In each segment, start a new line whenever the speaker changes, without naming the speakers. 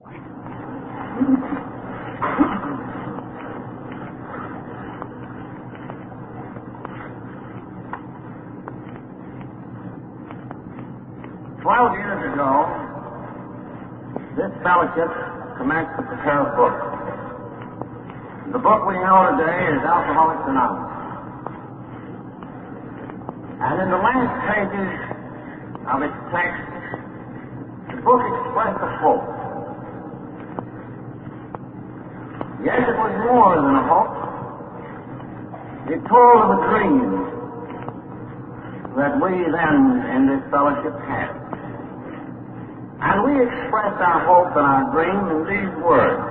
Years ago, this fellowship commenced to prepare a book. The book we know today is Alcoholics Anonymous. And in the last pages of its text, the book expressed a hope. Yes, it was more than a hope. It told of a dream that we then in this fellowship had. And we expressed our hope and our dream in these words.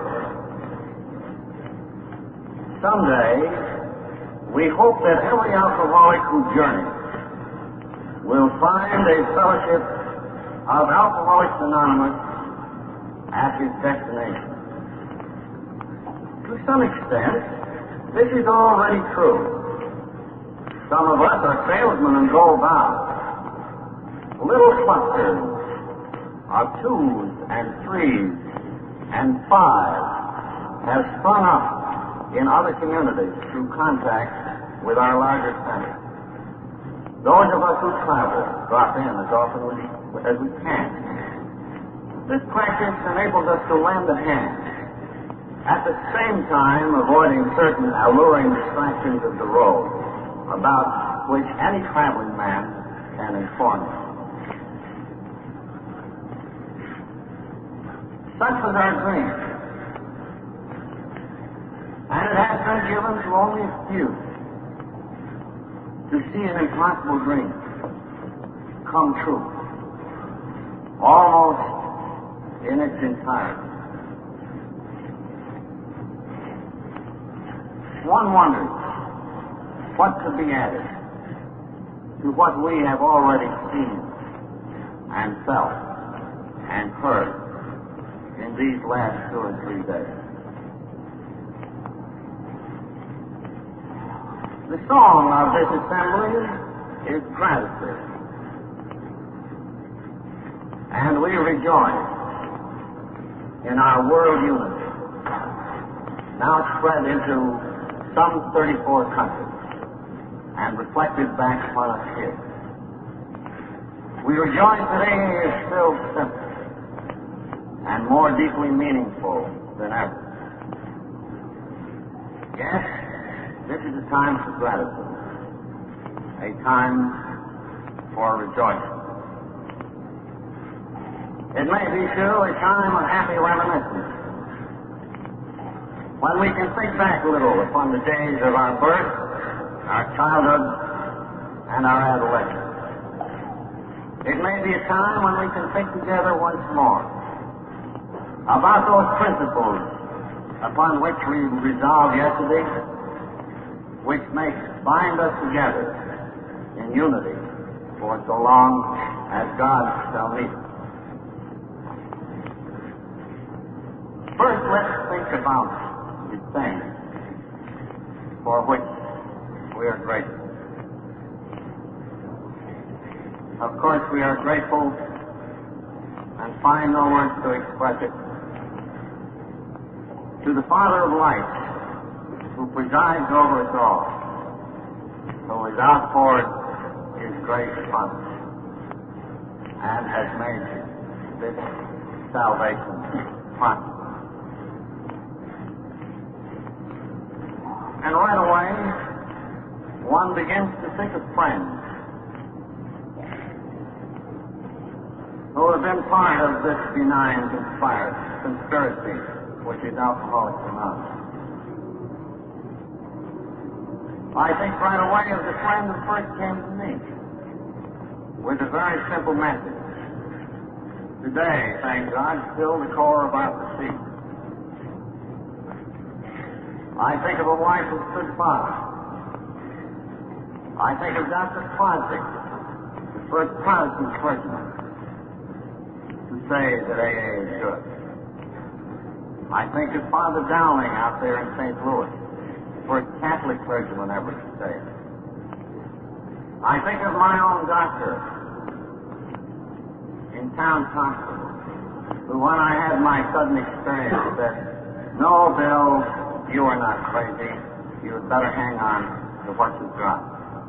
Someday, we hope that every alcoholic who journeys will find a fellowship of Alcoholics Anonymous at his destination. To some extent, this is already true. Some of us are salesmen and go about. Little clusters of 2s and 3s and 5s have sprung up in other communities through contact with our larger centers. Those of us who travel drop in as often as we can. This practice enables us to lend a hand, at the same time avoiding certain alluring distractions of the road about which any traveling man can inform you. Such was our dream. And it has been given to only a few to see an impossible dream come true, almost in its entirety. One wonders what could be added to what we have already seen and felt and heard in these last 2 or 3 days. The song of this assembly is gratitude. And we rejoice in our world unity, now spread into some 34 countries and reflected back upon us here. We rejoice that AA is still simple and more deeply meaningful than ever. Yes, this is a time for gratitude, a time for rejoicing. It may be, too, a time of happy reminiscence, when we can think back a little upon the days of our birth, our childhood, and our adolescence. It may be a time when we can think together once more about those principles upon which we resolved yesterday, which bind us together in unity for so long as God shall meet us. First, let's think about the things for which we are grateful. Of course, we are grateful and find no words to express it to the Father of light, who presides over us all, who has outpoured His grace upon us, and has made this salvation possible. And right away, one begins to think of friends who have been part of this benign conspiracy, which is Alcoholics Anonymous. I think right away of the friend who first came to me with a very simple message. Today, thank God, still the core about the seat. I think of a wife who stood father. I think of Dr. Klosik, the first Protestant clergyman to say that AA is good. I think of Father Dowling out there in St. Louis, the first Catholic clergyman ever to say it. I think of my own doctor in Towns Hospital, who who, when I had my sudden experience, said, "No, Bill, you are not crazy. You had better hang on to what you've got."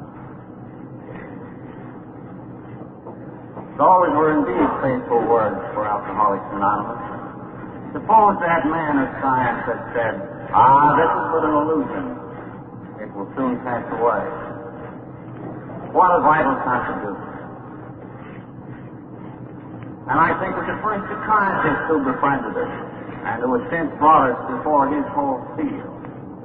Those were indeed faithful words for Alcoholics Anonymous. Suppose that man of science had said, "This is but an illusion. It will soon pass away." What a vital contribution. And I think of the first psychiatrist who befriended us, and who has since brought us before his whole field.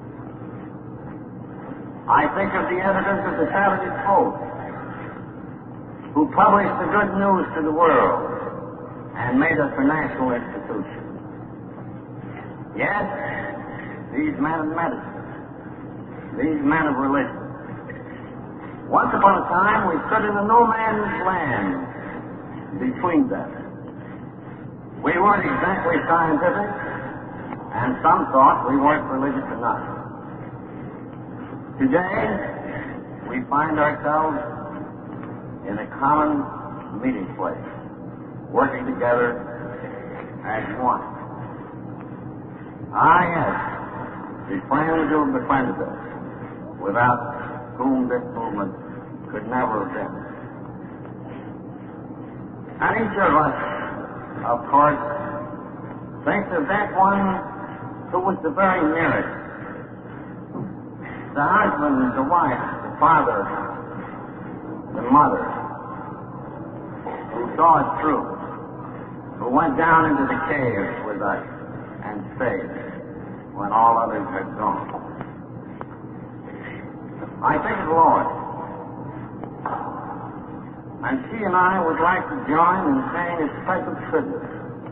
I think of the editors of the Saturday Post, who published the good news to the world and made us a national institution. Yes, these men of medicine, these men of religion. Once upon a time, we stood in a no man's land between them. We weren't exactly scientific, and some thought we weren't religious enough. Today, we find ourselves in a common meeting place, working together as one. Yes, the friends who have befriended us, without whom this movement could never have been. And each of us, of course, thinks of that one who was the very nearest. The husband, the wife, the father, the mother, who saw us through, who went down into the caves with us and stayed when all others had gone. I think of Lois, and she and I would like to join in paying a special tribute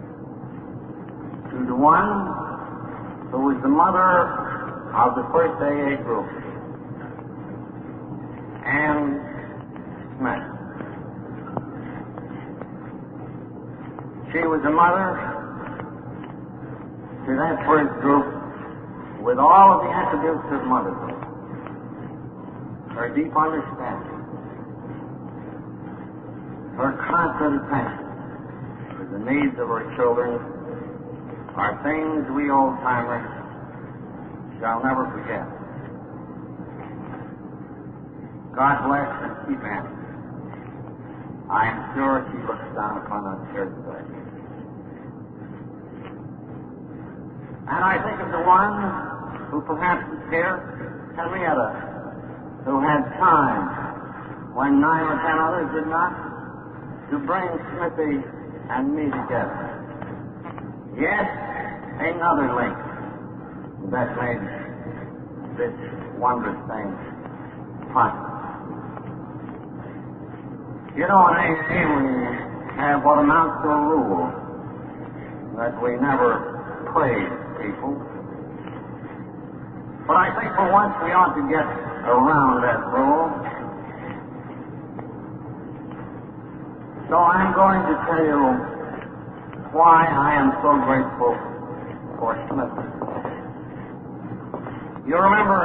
to the one who was the mother of the first AA group, Anne Smith. She was a mother to that first group with all of the attributes of motherhood. Her deep understanding, her constant attention to the needs of her children are things we old-timers shall never forget. God bless and keep Anne. I am sure she looks down upon us here today. And I think of the one who perhaps is here, Henrietta, who had time, when 9 or 10 others did not, to bring Smithy and me together. Yes, another link that made this wondrous thing possible. You know, in AA we have what amounts to a rule that we never praise people. But I think for once we ought to get around that rule. So I'm going to tell you why I am so grateful for Smith. You remember,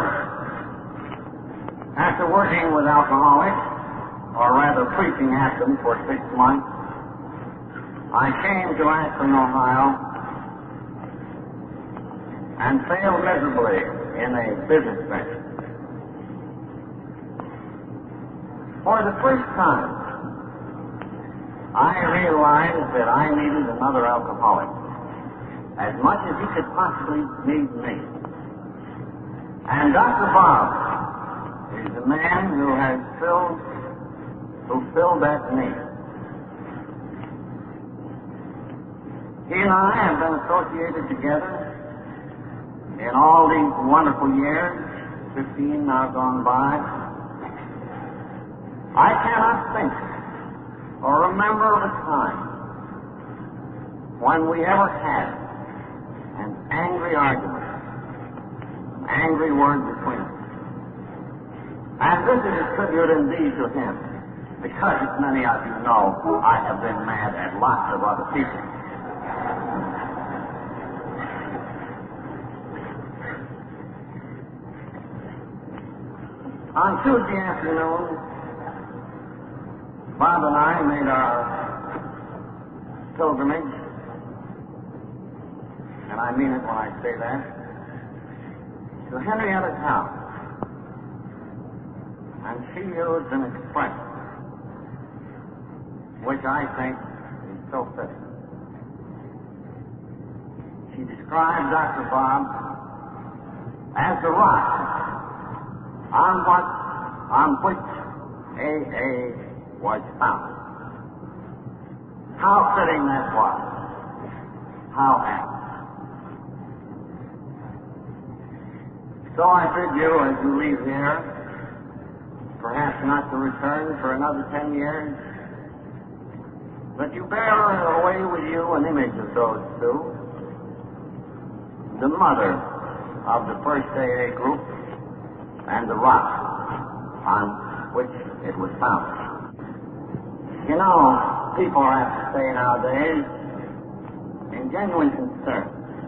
after working with alcoholics, or rather preaching at them for 6 months, I came to Akron, Ohio, and failed miserably in a business venture. For the first time, I realized that I needed another alcoholic as much as he could possibly need me. And Dr. Bob is the man who has fulfilled that need. He and I have been associated together in all these wonderful years, 15 now gone by. I cannot think or remember of a time when we ever had an angry argument, an angry word between us. And this is a tribute indeed to him, because, as many of you know, I have been mad at lots of other people. On Tuesday afternoon, Bob and I made our pilgrimage and I mean it when I say that, to Henrietta's house. And she used an expression which I think is so fitting. She described Dr. Bob as the rock on which AA was founded. How fitting that was. How apt. So I bid you, as you leave here, perhaps not to return for another 10 years, but you bear away with you an image of those two, the mother of the first AA group and the rock on which it was founded. You know, people have to say nowadays, in genuine concern,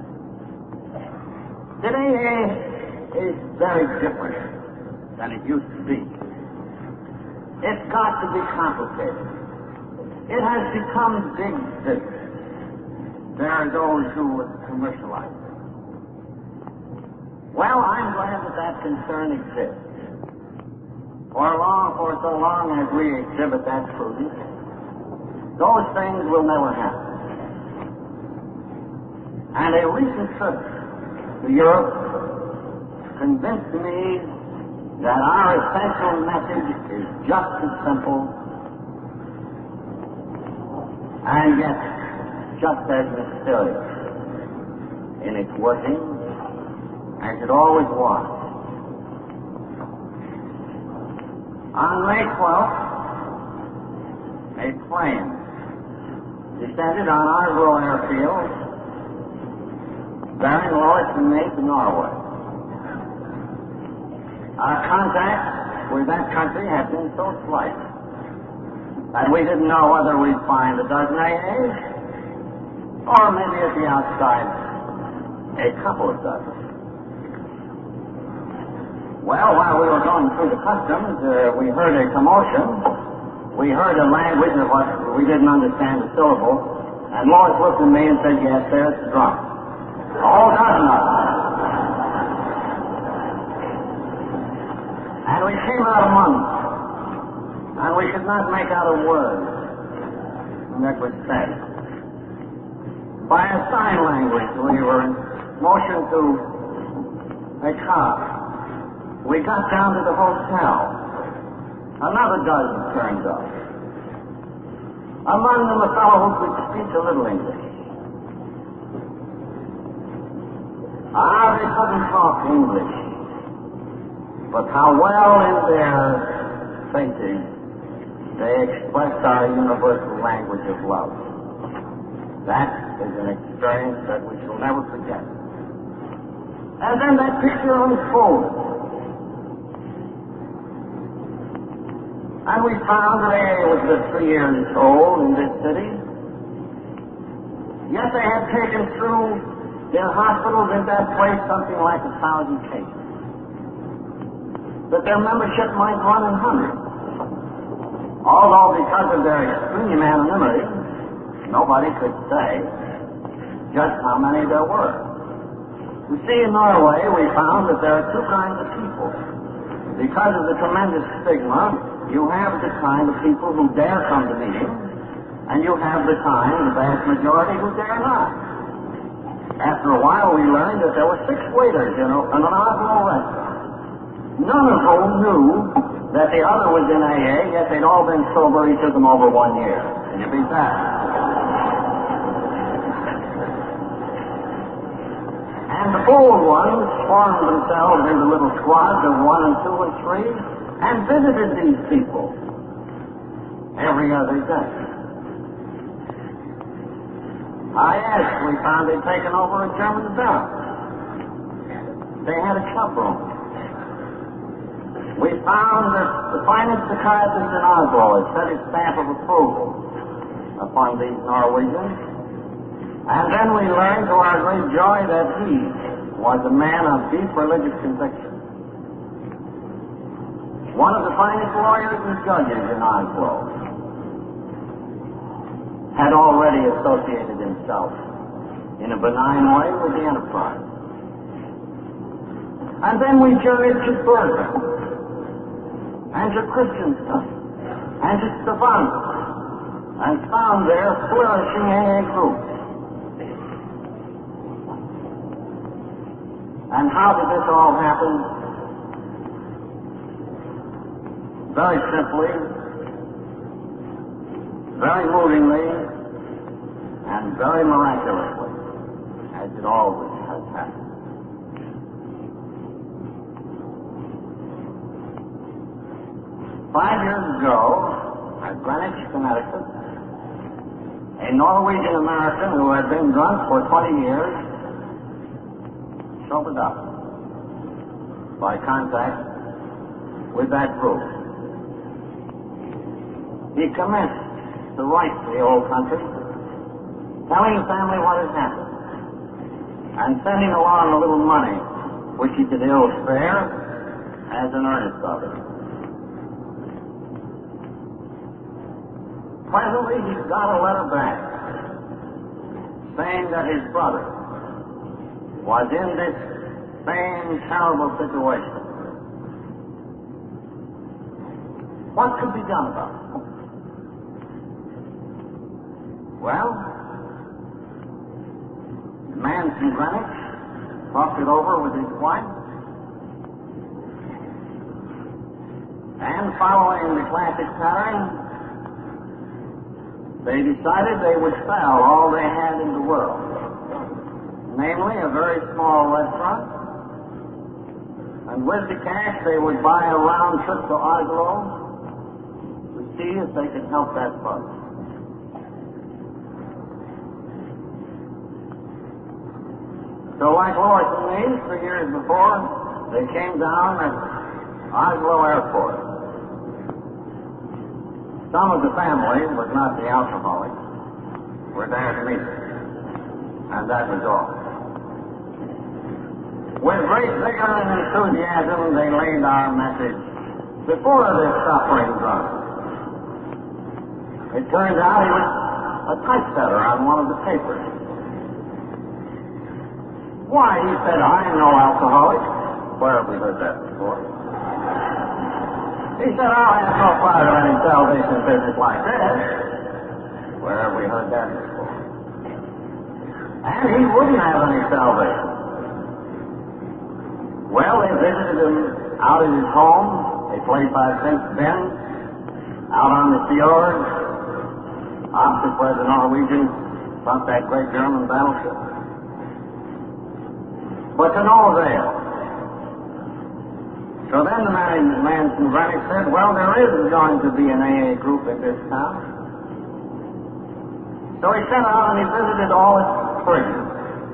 that AA is very different than it used to be. It's got to be complicated. It has become big business. There are those who would commercialize it. Well, I'm glad that concern exists. For so long as we exhibit that prudence, those things will never happen. And a recent trip to Europe convinced me that our essential message is just as simple and yet just as mysterious in its working as it always was. On May 12th, a plane descended on Oslo airfield bearing Lois and me to Norway. Our contact with that country had been so slight that we didn't know whether we'd find a dozen AAs or maybe at the outside a couple of dozen. Well, while we were going through the customs, we heard a commotion. We heard a language of what we didn't understand a syllable, and Lois looked at me and said, "Yes, there's the drunk." A whole dozen of them. And we came out among them, and we could not make out a word that was said. By a sign language, we were in motion to a car. We got down to the hotel. Another dozen turned up. Among them a fellow who could speak a little English. They couldn't talk English, but how well in their faces they expressed our universal language of love. That is an experience that we shall never forget. And then that picture unfolded. And we found that AA was just 3 years old in this city. Yet they had taken through their hospitals in that place something like 1,000 cases. That their membership might run in hundreds. Although because of their extreme anonymity, nobody could say just how many there were. You see, in Norway, we found that there are two kinds of people. Because of the tremendous stigma, you have the kind of people who dare come to meetings, and you have the kind, the vast majority, who dare not. After a while, we learned that there were 6 waiters in an Oslo restaurant, none of whom knew that the other was in AA, yet they'd all been sober each of them over 1 year. Can you beat that? And the bold ones formed themselves into little squads of 1 and 2 and 3, and visited these people every other day. I asked, we found they'd taken over a German villa. They had a club room. We found that the finest psychiatrist in Oslo had set his stamp of approval upon these Norwegians. And then we learned to our great joy that he was a man of deep religious conviction. One of the finest lawyers and judges in Oslo had already associated himself in a benign way with the Enterprise. And then we journeyed to Bergen, and to Christiansted, and to Stavanger, and found there flourishing AA groups. And how did this all happen? Very simply, very movingly, and very miraculously, as it always has happened. Five years ago, at Greenwich, Connecticut, a Norwegian American who had been drunk for 20 years sobered up by contact with that group. He commenced to write to the old country, telling the family what had happened, and sending along a little money, which he could ill spare, as an earnest of it. Presently, he got a letter back saying that his brother was in this same terrible situation. What could be done about it? Well, the man from Greenwich talked it over with his wife, and following the classic pattern, they decided they would sell all they had in the world, namely a very small restaurant, and with the cash they would buy a round trip to Oslo to see if they could help that brother. So like Lois and me, 3 years before, they came down at Oslo Airport. Some of the family, but not the alcoholics, were there to meet us. And that was all. With great vigor and enthusiasm, they laid our message before this suffering drunk. It turned out he was a typesetter on one of the papers. Why, he said, I'm no alcoholic. Where have we heard that before? He said, I'll have no part of any salvation business like this. Where have we heard that before? And he wouldn't have any salvation. Well, they visited him out at his home, a place I've since been, out on the fjord, opposite where the Norwegians sunk that great German battleship. But to no avail. So then the man from Greenwich said, well, there is going to be an AA group in this town. So he sent out and he visited all its prisons.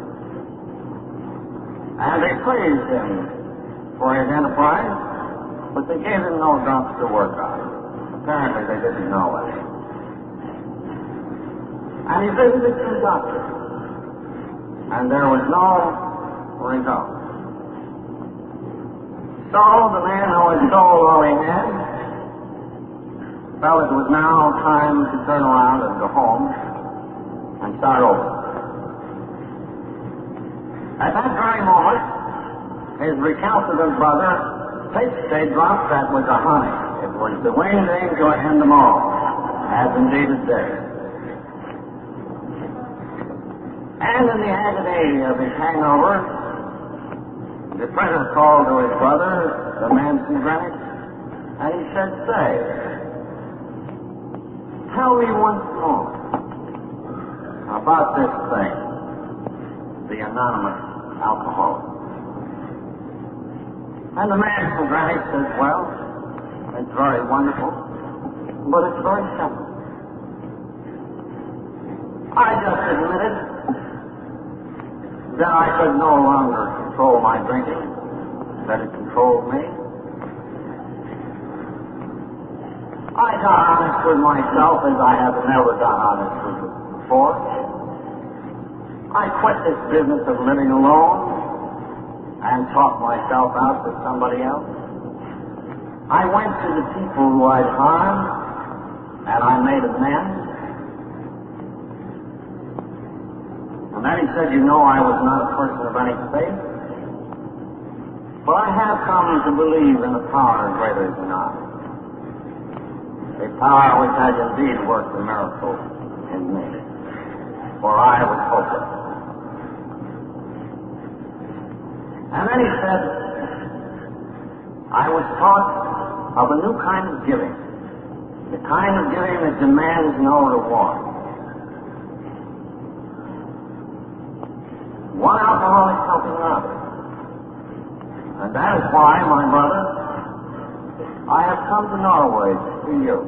And they praised him for his enterprise, but they gave him no dumps to work on. Apparently they didn't know it. And he visited some doctors. And there was no result. So the man who had sold all he had felt it was now time to turn around and go home and start over. At that very moment, his recalcitrant brother pitched a drop that was a honey. It was the winged angel and them all, as indeed it did. And in the agony of his hangover, the printer called to his brother, the man from Greenwich, and he said, say, tell me once more about this thing, the anonymous alcoholic. And the man from Greenwich says, well, it's very wonderful, but it's very simple. I just admitted that I could no longer control my drinking, that it controlled me. I got honest with myself as I have never got honest with it before. I quit this business of living alone and taught myself out to somebody else. I went to the people who I'd harmed and I made amends. And then he said, you know I was not a person of any faith, but I have come to believe in a power greater than I. A power which has indeed worked a miracle in me, for I was hopeless. And then he said, I was taught of a new kind of giving, the kind of giving that demands no reward. One alcoholic helping another. And that is why, my brother, I have come to Norway to see you.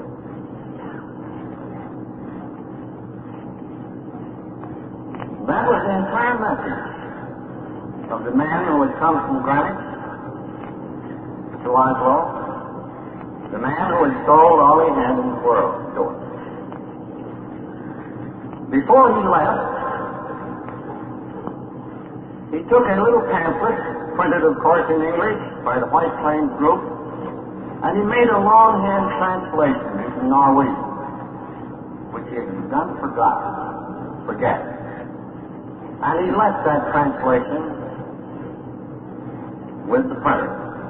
That was the entire message of the man who had come from Greenwich to Oslo, the man who had sold all he had in the world to us. Before he left, he took a little pamphlet, printed of course in English by the White Plains Group, and he made a longhand translation into Norwegian, which he had begun to forget. And he left that translation with the printer.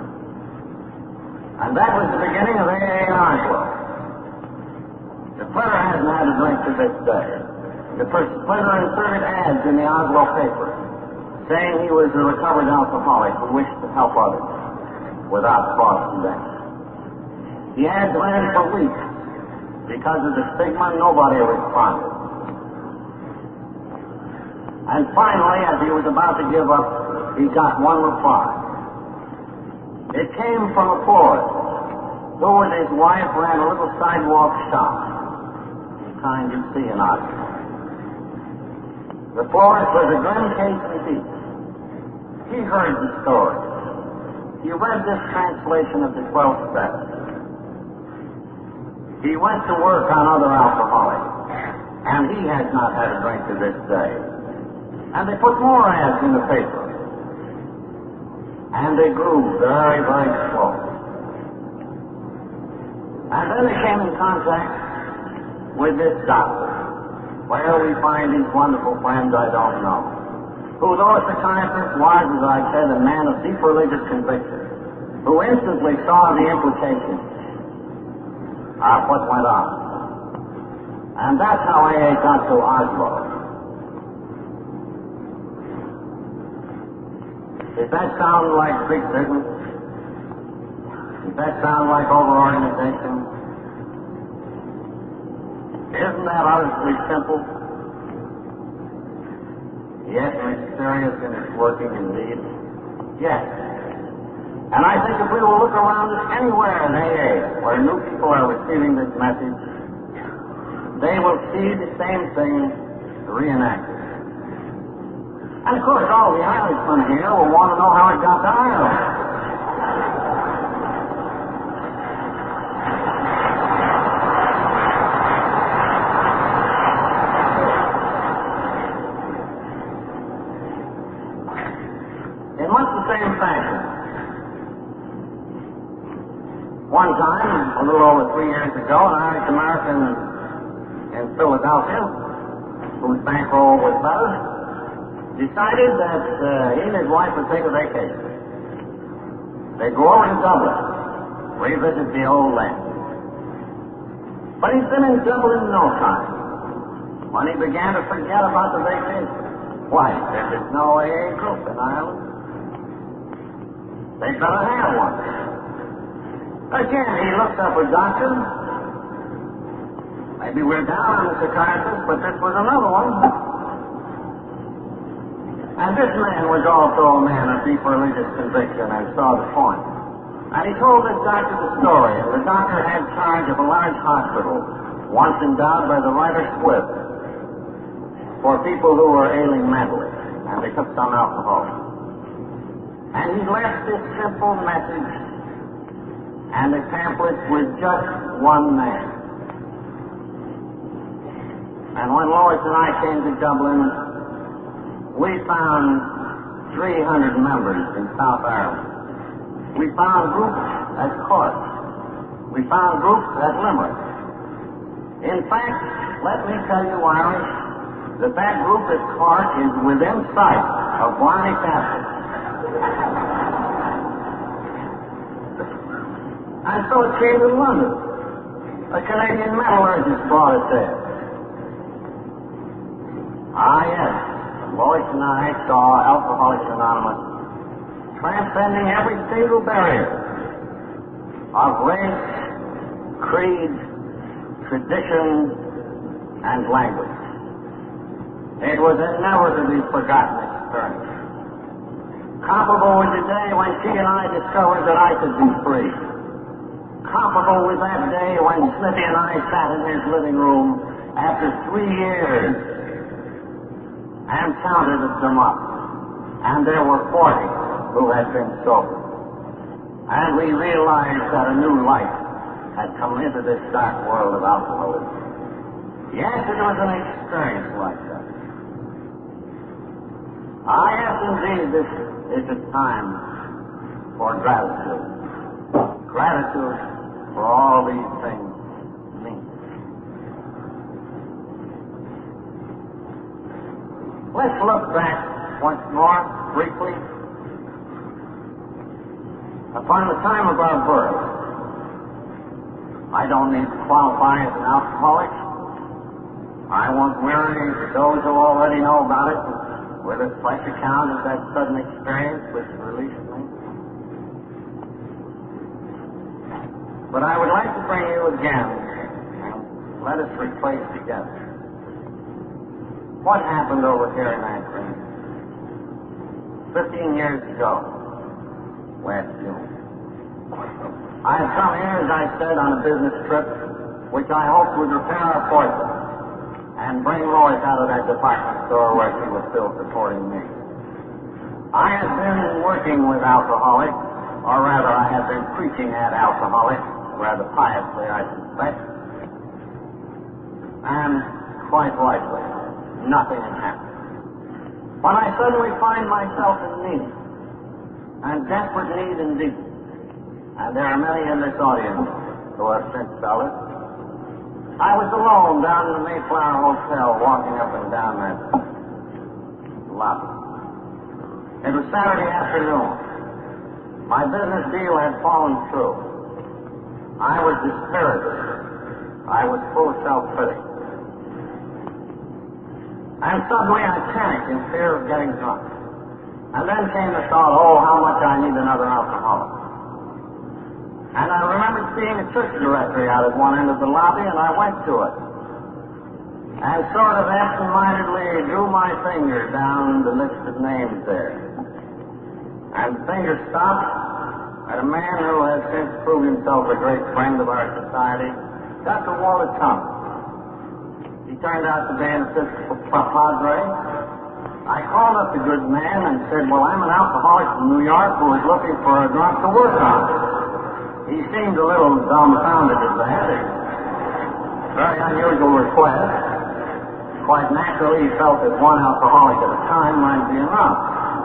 And that was the beginning of AA in Oslo. The printer hasn't had a drink to this day. The printer inserted ads in the Oslo paper saying he was a recovered alcoholic who wished to help others without cost and danger. The ads ran for weeks. Because of the stigma, nobody responded. And finally, as he was about to give up, he got one reply. It came from a florist who with his wife ran a little sidewalk shop, the kind you see in Oslo. The florist was a grim case indeed. He heard the story. He read this translation of the 12 steps. He went to work on other alcoholics, and he has not had a drink to this day. And they put more ads in the paper. And they grew very, very slow. And then they came in contact with this doctor. Where we find these wonderful friends, I don't know. Who, though a psychiatrist, was, as I said, a man of deep religious conviction, who instantly saw the implications of what went on. And that's how AA got to Oslo. Does that sound like big business? Does that sound like over-organization? Isn't that honestly simple? Yes, mysterious in its working indeed. Yes. And I think if we will look around us anywhere in AA where new people are receiving this message, they will see the same thing reenacted. And of course, all the Irishmen here will want to know how it got to Ireland. In much the same fashion, one time, a little over 3 years ago, an Irish-American in Philadelphia, whose bankroll was better, decided that he and his wife would take a vacation. They'd go over to Dublin, revisit the old land. But he'd been in Dublin in no time when he began to forget about the vacation. Why, there's no AA group in Ireland. They'd better have one. Again, he looked up a doctor. Maybe we're down on the psychiatrist, but this was another one. And this man was also a man of deep religious conviction and saw the point. And he told this doctor the story, and the doctor had charge of a large hospital, once endowed by the writer Swift, for people who were ailing mentally, and they took some alcohol. And he left this simple message and a pamphlet with just one man. And when Lois and I came to Dublin, we found 300 members in South Ireland. We found groups at Cork. We found groups at Limerick. In fact, let me tell you, Irish, that Rufus Clark is within sight of Blarney Castle. And so it came to London. A Canadian metallurgist brought it there. Ah, yes. Lois and I saw Alcoholics Anonymous transcending every single barrier of race, creed, tradition, and language. It was a never-to-be-forgotten experience. Comparable with the day when she and I discovered that I could be free. Comparable with that day when Smithy and I sat in his living room after 3 years and counted them up. And there were 40 who had been sober. And we realized that a new light had come into this dark world of alcoholism. Yes, it was an experience like that. Ah, yes, indeed, this is a time for gratitude. Gratitude for all these things mean. Let's look back once more, briefly, upon the time of our birth. I don't need to qualify as an alcoholic. I won't weary those who already know about it with a fresh account of that sudden experience which released me. But I would like to bring you again and let us replace together what happened over here in Akron 15 years ago, last June. I had come here, as I said, on a business trip which I hoped would repair our fortune and bring Lois out of that department store where she was still supporting me. I had been working with alcoholics, or rather I had been preaching at alcoholics, rather piously, I suspect. And quite likely, nothing had happened. When I suddenly find myself in need, and desperate need indeed, and there are many in this audience who have since felt it, I was alone down in the Mayflower Hotel, walking up and down that lobby. It was Saturday afternoon. My business deal had fallen through. I was dispirited. I was full of self-pity. And suddenly I panicked in fear of getting drunk. And then came the thought, oh, how much I need another alcoholic. And I remembered seeing a church directory out at one end of the lobby, and I went to it. And sort of absent-mindedly drew my finger down the list of names there. And the finger stopped at a man who has since proved himself a great friend of our society, Dr. Walter Thomas. He turned out to be an Episcopal padre. I called up the good man and said, well, I'm an alcoholic from New York who is looking for a drunk to work on. He seemed a little dumbfounded at that. Very unusual request. Quite naturally, he felt that one alcoholic at a time might be enough.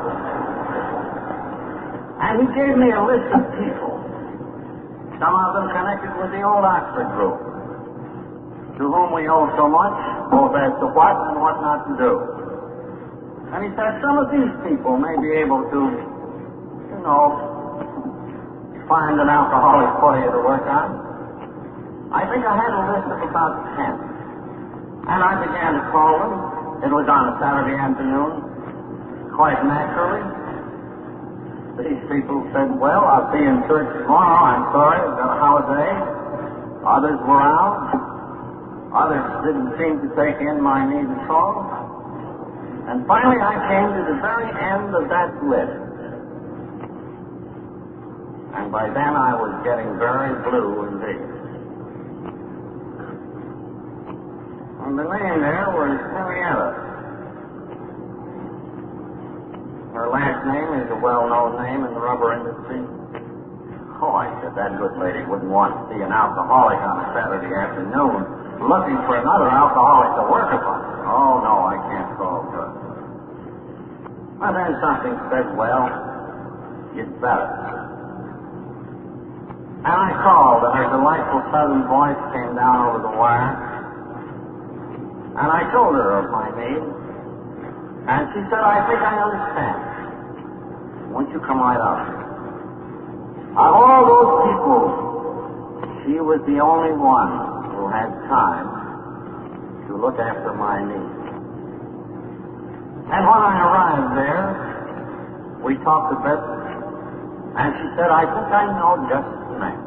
And he gave me a list of people, some of them connected with the old Oxford group, to whom we owe so much, both as to what and what not to do. And he said, some of these people may be able to, find an alcoholic for you to work on. I think I had a list of about 10. And I began to call them. It was on a Saturday afternoon. Quite naturally, these people said, well, I'll see you in church tomorrow. I'm sorry, I've got a holiday. Others were out. Others didn't seem to take in my need at all. And finally I came to the very end of that list. And by then I was getting very blue indeed. And the name there was Henrietta. Her last name is a well-known name in the rubber industry. Oh, I said, that good lady wouldn't want to see an alcoholic on a Saturday afternoon looking for another alcoholic to work upon. Oh, no, I can't call her. But then something said, well, you'd better. And I called, and her delightful southern voice came down over the wire. And I told her of my need. And she said, I think I understand. Won't you come right out? Of all those people, she was the only one who had time to look after my needs. And when I arrived there, we talked a bit, and she said, I think I know just the man.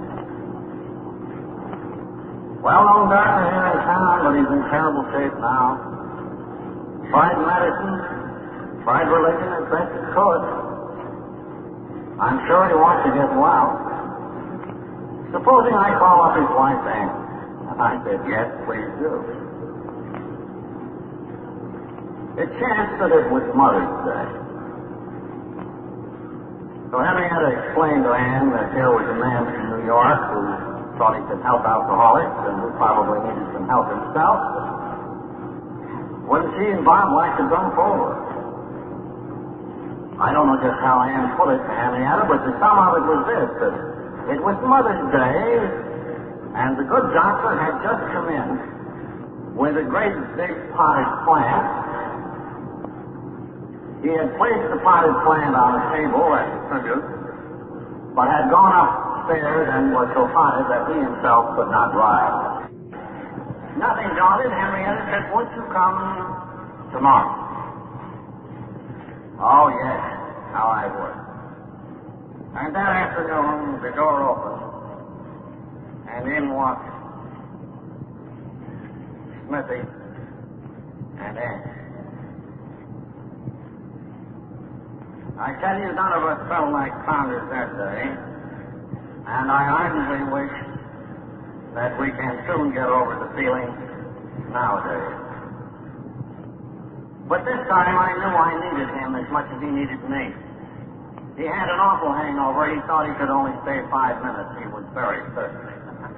Well-known doctor here in town, but he's in terrible shape now. Tried medicine, tried religion as best he could. I'm sure he wants to get well. Supposing I call up his wife, Anne? I said, yes, please do. It chanced that it was Mother's Day. So Henrietta explained to Anne that here was a man from New York who thought he could help alcoholics and who probably needed some help himself. Wouldn't she and Bob like to jump over? I don't know just how Anne put it to Henrietta, but the sum of it was this, that it was Mother's Day, and the good doctor had just come in with a great big potted plant. He had placed the potted plant on a table as a tribute, but had gone upstairs and was so potted that he himself could not rise. Nothing daunted, Henrietta said, won't you come tomorrow? Oh, yes, how I would. And that afternoon, the door opened, and in walked Smithy and Anne. I tell you, none of us felt like founders that day, and I ardently wish that we can soon get over the feeling nowadays. But this time I knew I needed him as much as he needed me. He had an awful hangover. He thought he could only stay 5 minutes. He was very thirsty.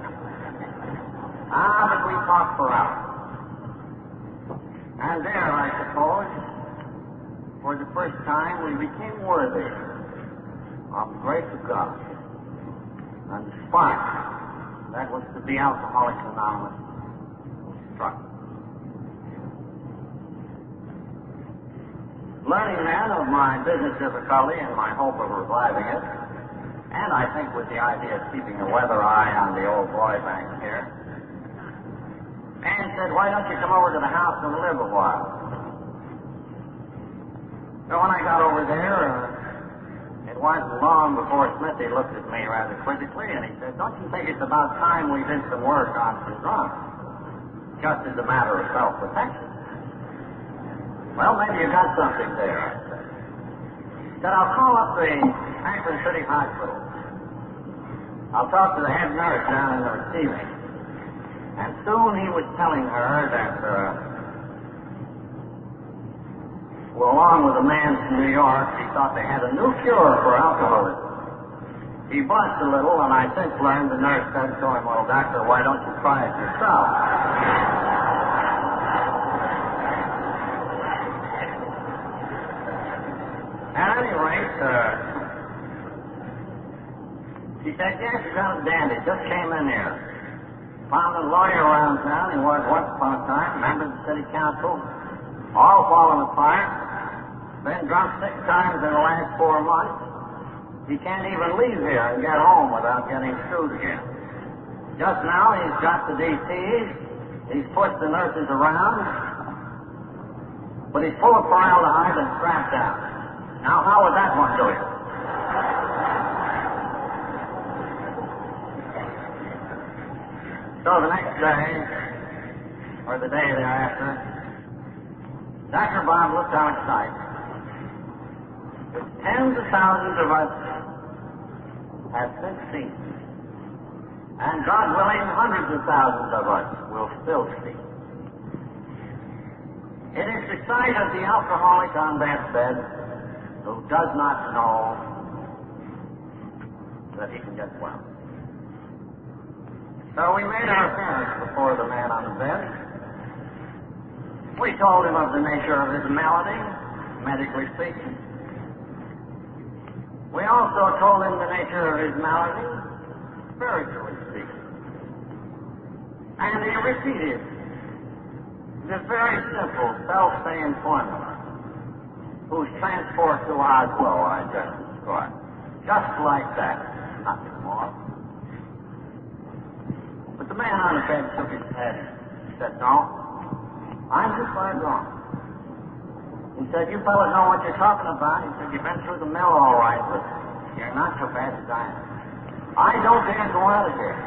But we talked for hours. And there, I suppose, for the first time, we became worthy of the grace of God. And the spark that was to be Alcoholics Anonymous was struck. Learning then of my business difficulty and my hope of reviving it, and I think with the idea of keeping a weather eye on the old boy back here, Anne said, why don't you come over to the house and live a while? So when I got over there, it wasn't long before Smithy looked at me rather quizzically, and he said, don't you think it's about time we did some work on some drugs? Just as a matter of self-protection. Well, maybe you got something there, I said. He said, I'll call up the Akron City Hospital. I'll talk to the head nurse down in the receiving. And soon he was telling her that, along with a man from New York, he thought they had a new cure for alcoholism. He blushed a little, and I since learned the nurse said to him, well, doctor, why don't you try it yourself? At any rate, she said, yes, he's on a dandy. Just came in here. Found a lawyer around town. He was once upon a time member of the city council. All fallen apart. Been drunk 6 times in the last 4 months. He can't even leave here and get home without getting screwed again. Just now, he's got the DTs. He's pushed the nurses around. But he's full of formaldehyde and strapped down. Now, how would that one do it? So the next day, or the day thereafter, Dr. Bob looked out of sight. Tens of thousands of us have since seen. And God willing, hundreds of thousands of us will still see. It is the sight of the alcoholic on that bed who does not know that he can get well. So we made our appearance before the man on the bed. We told him of the nature of his malady, medically speaking. We also told him the nature of his malady, spiritually speaking. And he repeated It's a very simple, self-same formula, whose transport to Oslo I just described. Just like that. Nothing more. But the man on the bed shook his head. He said, no, I'm too far gone. He said, you fellas know what you're talking about. He said, you've been through the mill all right, but you're not so bad as I am. I don't dare go out of here.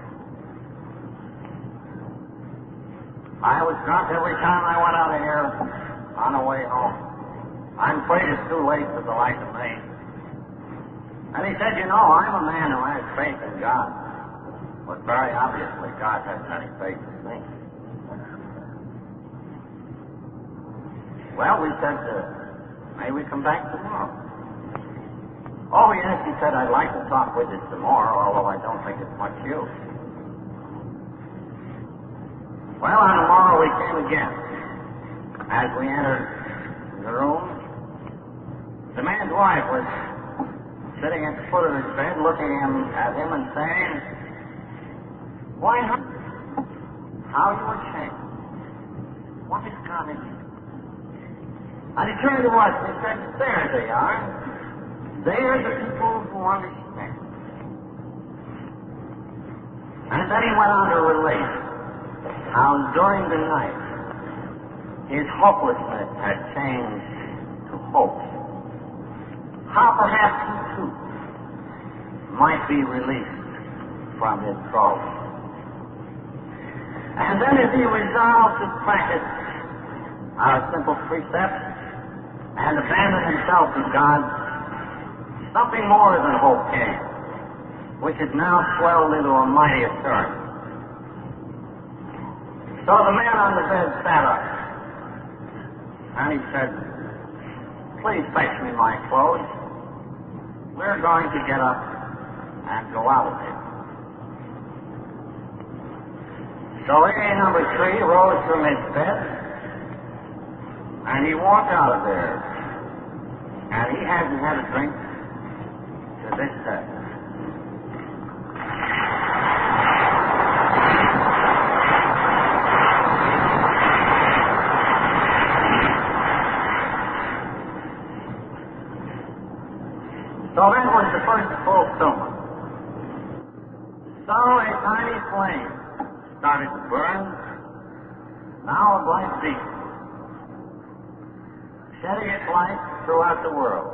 I was drunk every time I went out of here on the way home. I'm afraid it's too late for the like of me. And he said, you know, I'm a man who has faith in God. But very obviously, God hasn't any faith in me. Well, we said, may we come back tomorrow? Oh, yes, he said, I'd like to talk with you tomorrow, although I don't think it's much use. Well, on the morrow we came again. As we entered the room, the man's wife was sitting at the foot of his bed, looking at him and saying, why not? How you were changed. What has gone in you? And he turned to us and he said, there they are. They're the people who understand. And then he went on to relate how during the night his hopelessness had changed to hope. How perhaps he too might be released from his trouble. And then as he resolved to practice our simple precepts and abandon himself to God, something more than hope came, which has now swelled into a mighty assurance. So the man on the bed sat up, and he said, please fetch me my clothes. We're going to get up and go out of here. So AA number 3 rose from his bed, and he walked out of there. And he hasn't had a drink to this day. So that was the first fulfillment. So a tiny flame started to burn, now a bright beacon, shedding its light throughout the world,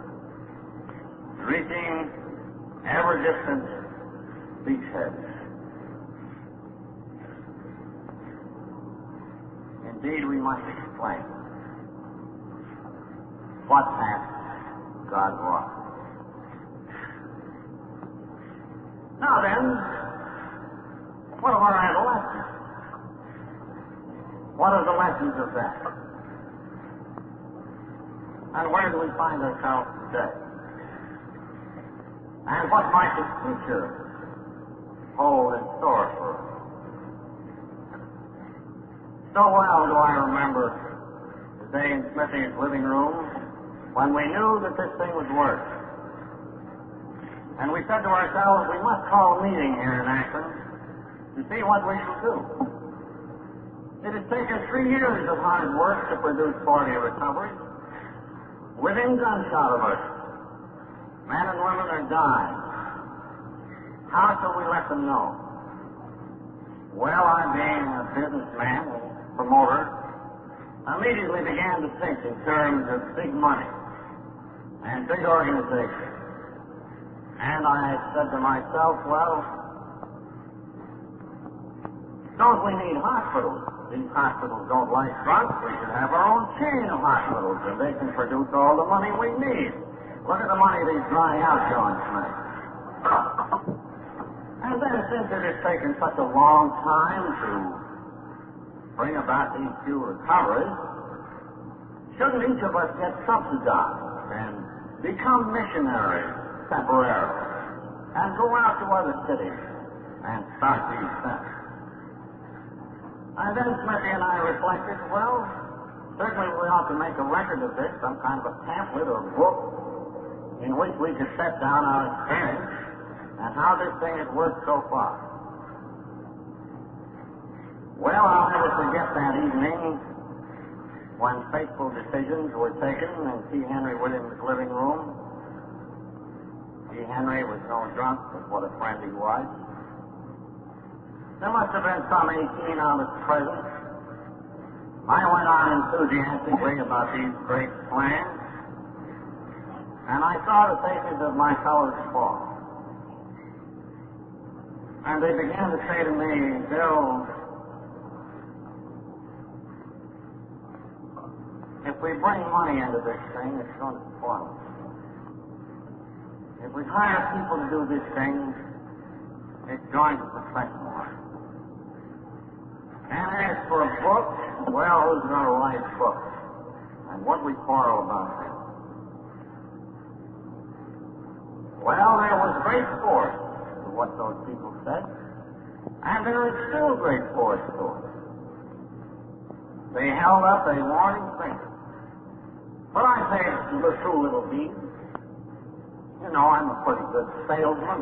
reaching ever-distant beachheads. Indeed, we must explain what hath God wrought. Now then, what of our adolescence? What are the lessons of that? And where do we find ourselves today? And what might the future hold in store for us? So well do I remember the day in Smithy's living room when we knew that this thing would work. And we said to ourselves, we must call a meeting here in Akron to see what we shall do. It has taken 3 years of hard work to produce 40 recoveries. Within gunshot of us, men and women are dying. How shall we let them know? Well, I, being a businessman and promoter, immediately began to think in terms of big money and big organizations. And I said to myself, well, don't we need hospitals? These hospitals don't like drugs. We should have our own chain of hospitals, and they can produce all the money we need. Look at the money these dry out joints make. And then, since it has taken such a long time to bring about these few recoveries, shouldn't each of us get subsidized and become missionaries temporarily and go out to other cities and start these centers? And then Smithy and I reflected, well, certainly we ought to make a record of this, some kind of a pamphlet or book in which we could set down our experience and how this thing has worked so far. Well, I'll never forget that evening when fateful decisions were taken in T. Henry Williams' living room. T. Henry was no drunk, but what a friend he was. There must have been some 18 of us present. I went on enthusiastically about these great plans, and I saw the faces of my fellows fall. And they began to say to me, Bill, if we bring money into this thing, it's going to spoil us. If we hire people to do this thing, it's going to affect more. And as for books, well, who's going to write books? And what we quarrel about them? Well, there was great force to what those people said, and there is still great force to it. They held up a warning finger. But I paid the two little beads. You know, I'm a pretty good salesman.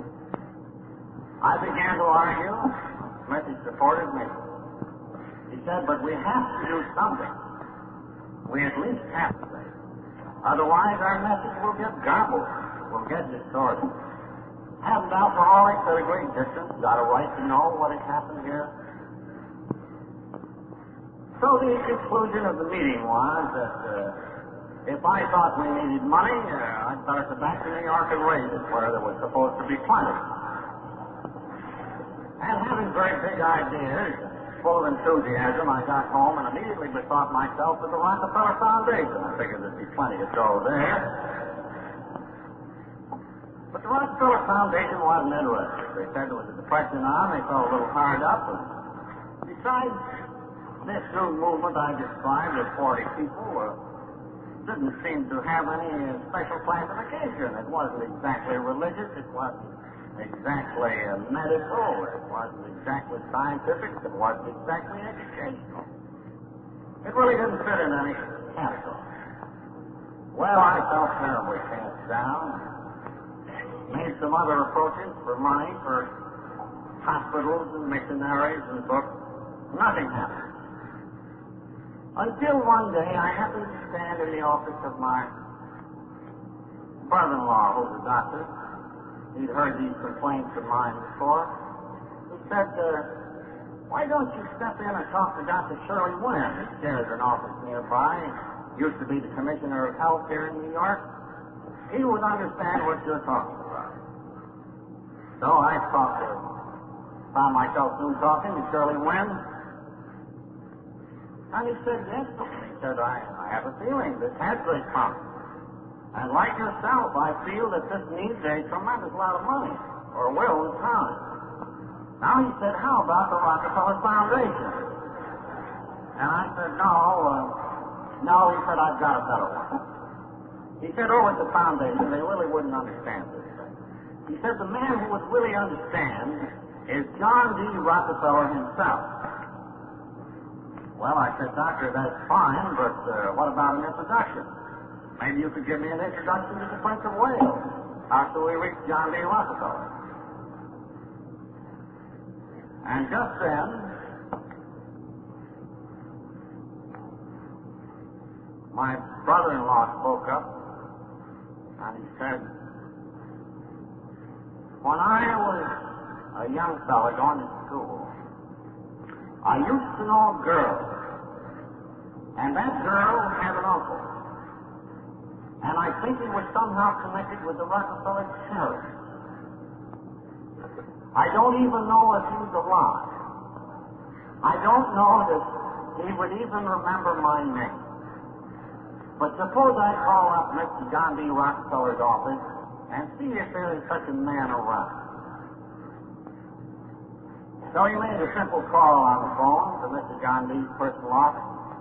I began to argue. Smith supported me. He said, but we have to do something. We at least have to. Otherwise, our message will get garbled. Will get distorted. Haven't alcoholics at a great distance got a right to know what has happened here? So the conclusion of the meeting was that if I thought we needed money, I'd better go back to New York and raise it where there was supposed to be plenty. And having very big ideas, full of enthusiasm, I got home and immediately bethought myself of the Rockefeller Foundation. I figured there'd be plenty to go there. But the Rockefeller Foundation wasn't interested. They said there was a depression on, they felt a little hard up, and besides, this new movement I described of 40 people didn't seem to have any special classification. It wasn't exactly religious, it wasn't exactly medical, it wasn't exactly scientific, it wasn't exactly educational. It really didn't fit in any category. Well, I felt terribly cast down. Made some other approaches for money for hospitals and missionaries and books. Nothing happened. Until one day I happened to stand in the office of my brother-in-law, who's a doctor. He'd heard these complaints of mine before. He said, why don't you step in and talk to Dr. Shirley Wynn? He shares an office nearby. Used to be the Commissioner of Health here in New York. He would understand what you're talking about. So I found myself soon talking to Shirley Wynn. And he said, yes. He said, I have a feeling this has great promise. And like yourself, I feel that this needs a tremendous lot of money, or will in time. Now he said, how about the Rockefeller Foundation? And I said, no, he said, I've got a better one. He said, at the foundation, they really wouldn't understand this thing. He said, the man who would really understand is John D. Rockefeller himself. Well, I said, Doctor, that's fine, but what about an introduction? Maybe you could give me an introduction to the Prince of Wales. How shall we reach John D. Rockefeller? And just then, my brother-in-law spoke up, and he said, when I was a young fellow going to school, I used to know a girl, and that girl had an uncle. And I think he was somehow connected with the Rockefeller charity. I don't even know if he's alive. I don't know that he would even remember my name. But suppose I call up Mr. John D. Rockefeller's office and see if there is such a man around. So he made a simple call on the phone to Mr. John D.'s personal office.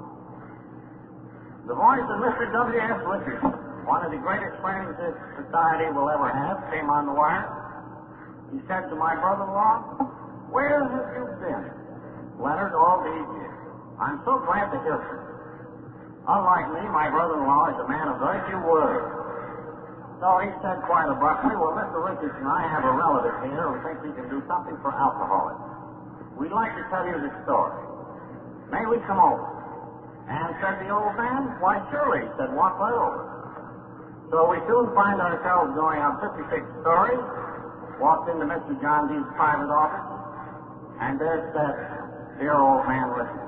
The voice of Mr. W.S. Richardson, one of the greatest friends this society will ever have, came on the wire. He said to my brother-in-law, where have you been, Leonard, all these years? I'm so glad to hear from you. Unlike me, my brother-in-law is a man of very few words. So he said quite abruptly, well, Mr. Richardson, I have a relative here who thinks he can do something for alcoholics. we'd like to tell you the story. May we come over? And said the old man, why, surely. He said, walk right over. So we soon find ourselves going up 56 stories, walked into Mr. John D's private office, and there sat dear old man listening.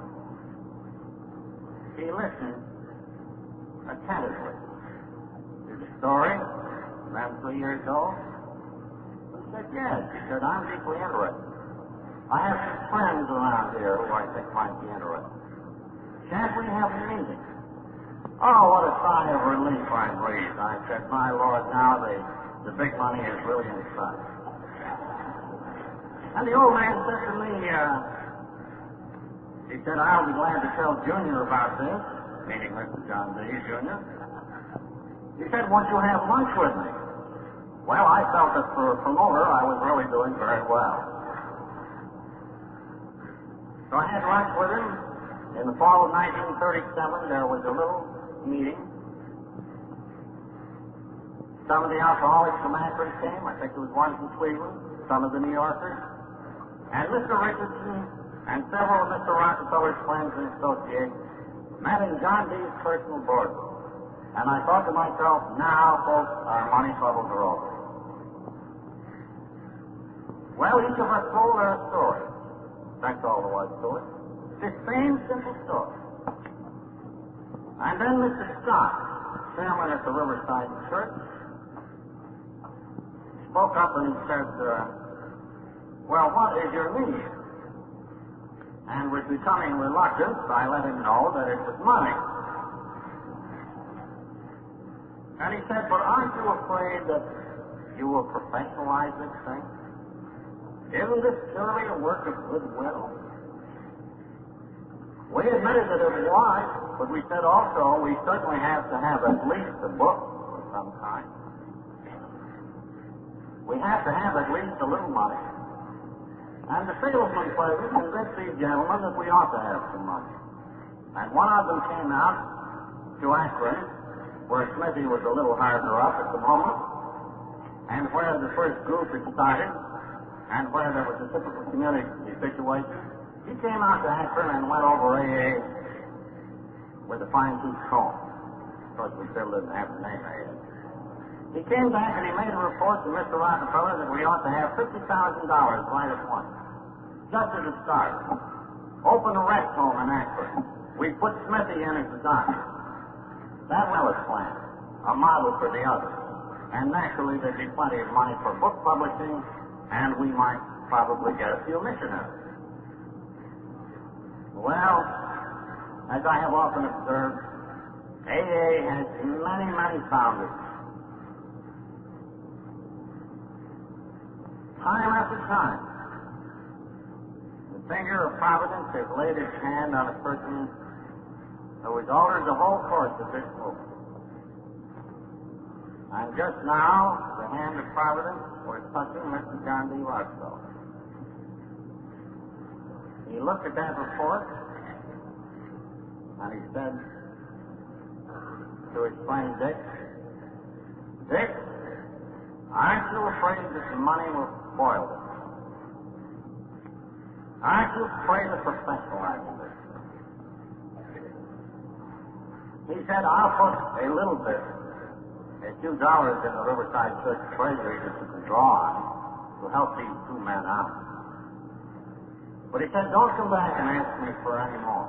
He listened attentively to the story, then 3 years old. He said, yes. He said, I'm deeply interested. I have some friends around here who I think might be interested. Can't we have a meeting? Oh, what a sigh of relief I breathed. I said, my Lord, now the big money is really in sight. And the old man said to me, he said, I'll be glad to tell Junior about this, meaning Mr. John D. Jr. He said, won't you have lunch with me? Well, I felt that for a promoter, I was really doing very well. So I had lunch with him. In the fall of 1937, there was a little meeting. Some of the alcoholics from Akron came. I think there was one from Cleveland. Some of the New Yorkers. And Mr. Richardson and several of Mr. Rockefeller's friends and associates met in John D's personal boardroom. And I thought to myself, now, folks, our money troubles are over. Well, each of us told our story. That's all there was to it. The same simple story. And then Mr. Scott, chairman at the Riverside Church, spoke up and he said, well, what is your need? And with becoming reluctant, I let him know that it was money. And he said, but aren't you afraid that you will professionalize this thing? Isn't this purely a work of goodwill? We admitted that it was, but we said also we certainly have to have at least a book of some kind. We have to have at least a little money. And the salesman present convinced these gentlemen that we ought to have some money. And one of them came out to Akron, where Smithy was a little harder up at the moment, and where the first group had started, and where there was a typical community situation. He came out to Akron and went over AA with a fine-tooth comb. Of course, we still didn't have the name AA. He came back and he made a report to Mr. Rockefeller that we ought to have $50,000 right at once. Just as a start. Open a rest home in Akron. We put Smithy in as the doctor. That was his plan. A model for the others. And naturally there'd be plenty of money for book publishing, and we might probably get a few missionaries. Well, as I have often observed, AA has many, many founders. Time after time, the finger of Providence has laid its hand on a person who has altered the whole course of this movement. And just now, the hand of Providence was touching Mr. John D. Rockefeller. He looked at that report, and he said to his friend Dick, Dick, aren't you afraid that the money will spoil it? Aren't you afraid of professionalizing this? He said, I'll put a little bit, a few dollars in the Riverside Church treasury that you can draw on to help these two men out. But he said, don't come back and ask me for any more.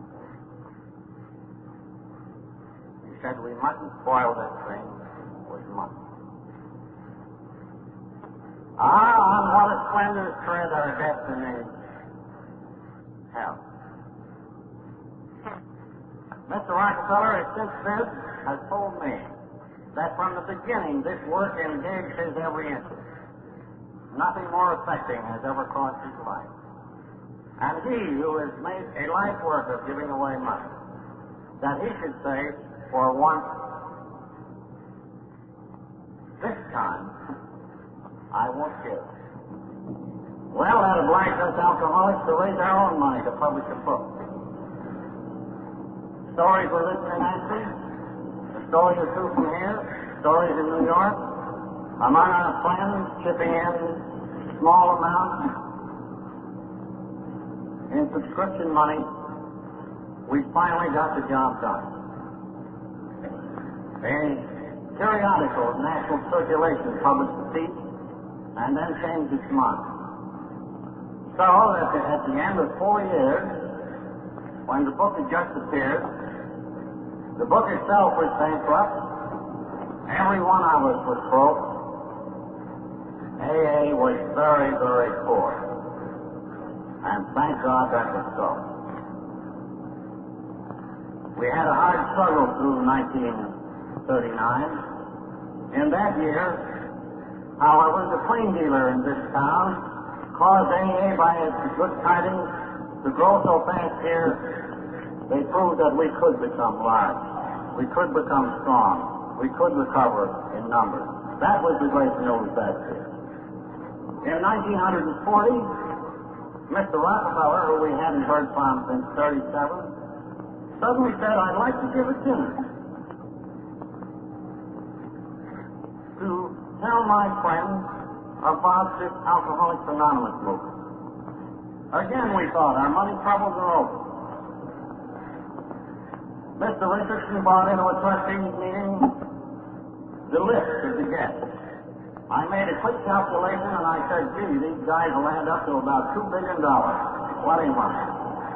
He said, we mustn't spoil this thing with money. On what a slender thread our destinies have. Mr. Rockefeller has since then has told me that from the beginning this work engaged his every interest. Nothing more affecting has ever cost his life. And he, who has made a life work of giving away money, that he should say, for once, this time, I won't give. Well, that obliged us alcoholics to raise our own money to publish a book. Stories were written in Ashby, a story or two from here, stories in New York, among our friends chipping in small amounts. in subscription money, we finally got the job done. A periodical of national circulation published the piece and then changed its mind. So that at the end of 4 years, when the book had just appeared, the book itself was bankrupt, every one of us was broke, AA was very, very poor. And thank God that was so. We had a hard struggle through 1939. In that year, however, the plain dealer in this town caused AA by its good tidings to grow so fast here, they proved that we could become large. We could become strong. We could recover in numbers. That was the great news that year. In 1940, Mr. Rockefeller, who we hadn't heard from since 1937, suddenly said, "I'd like to give a dinner to tell my friends about this Alcoholics Anonymous movement." Again, we thought our money troubles are over. Mr. Richardson brought into a trustees meeting the list of the guests. I made a quick calculation and I said, "Gee, these guys will add up to about $2 billion. Plenty of money."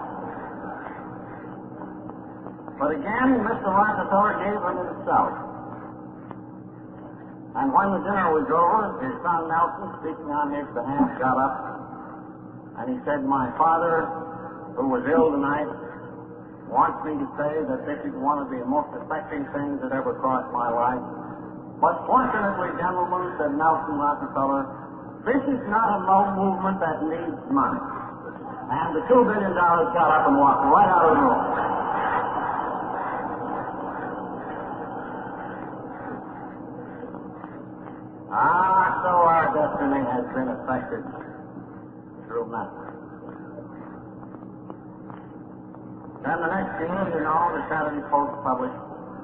But again, Mr. Rockefeller gave them himself. And when the dinner was over, his son Nelson, speaking on his behalf, got up and he said, "My father, who was ill tonight, wants me to say that this is one of the most affecting things that ever crossed my life. But fortunately, gentlemen," said Nelson Rockefeller, "this is not a movement that needs money." And the $2 billion got up and walked right out of the room. So our destiny has been affected through nothing. Then the next year, the Saturday Post published,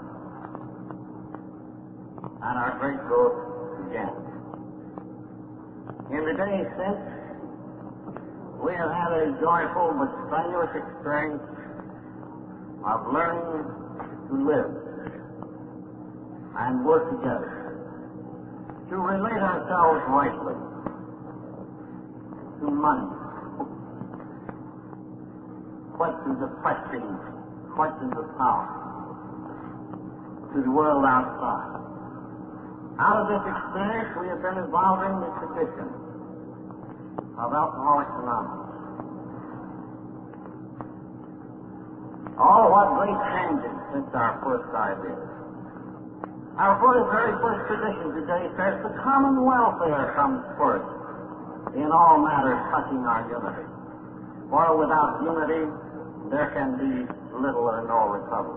and our great growth began. In the days since, we have had a joyful but strenuous experience of learning to live and work together, to relate ourselves rightly to money, questions of prestige, questions of power, to the world outside. Out of this experience, we have been evolving the tradition of Alcoholics Anonymous. Oh, what great changes since our first idea. Our very first tradition today says the common welfare comes first in all matters touching our unity. For without unity, there can be little or no recovery.